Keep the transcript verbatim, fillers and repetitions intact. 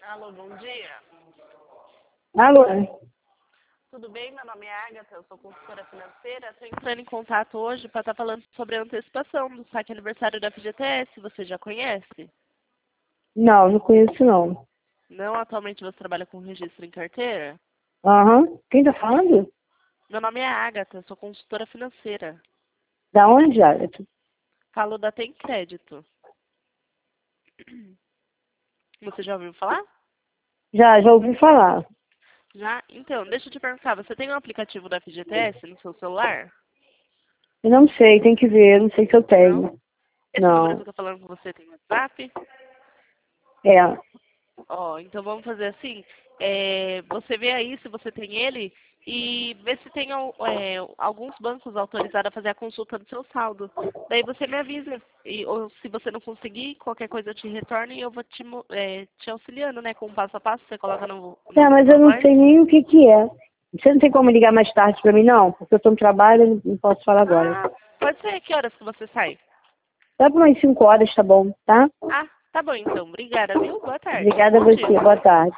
Alô, bom dia. Alô? Tudo bem? Meu nome é Agatha, eu sou consultora financeira. Estou entrando em contato hoje para estar falando sobre a antecipação do saque aniversário da F G T S. Você já conhece? Não, não conheço não. Não, atualmente você trabalha com registro em carteira? Aham. Quem tá falando? Meu nome é Agatha, sou consultora financeira. Da onde, Agatha? Falo da Tem Crédito. Você já ouviu falar? Já, já ouvi falar. Já? Então, deixa eu te perguntar, você tem um aplicativo da F G T S no seu celular? Eu não sei, tem que ver, não sei se eu tenho. Não? Esse número que Não. eu tô falando com você tem WhatsApp? É. Ó, então vamos fazer assim. É, você vê aí se você tem ele e vê se tem al- é, alguns bancos autorizados a fazer a consulta do seu saldo. Daí você me avisa. E, ou se você não conseguir, qualquer coisa eu te retorno e eu vou te, mo- é, te auxiliando, né? Com o passo a passo, você coloca no, É, no, mas no eu não voz. sei nem o que que é. Você não tem como ligar mais tarde pra mim, não? Porque eu tô no trabalho e não não posso falar agora. Ah, pode ser. Que horas que você sai? Dá pra umas cinco horas, tá bom, tá? Ah, tá bom então. Obrigada, viu? Boa tarde. Obrigada a Bom você. dia. Boa tarde.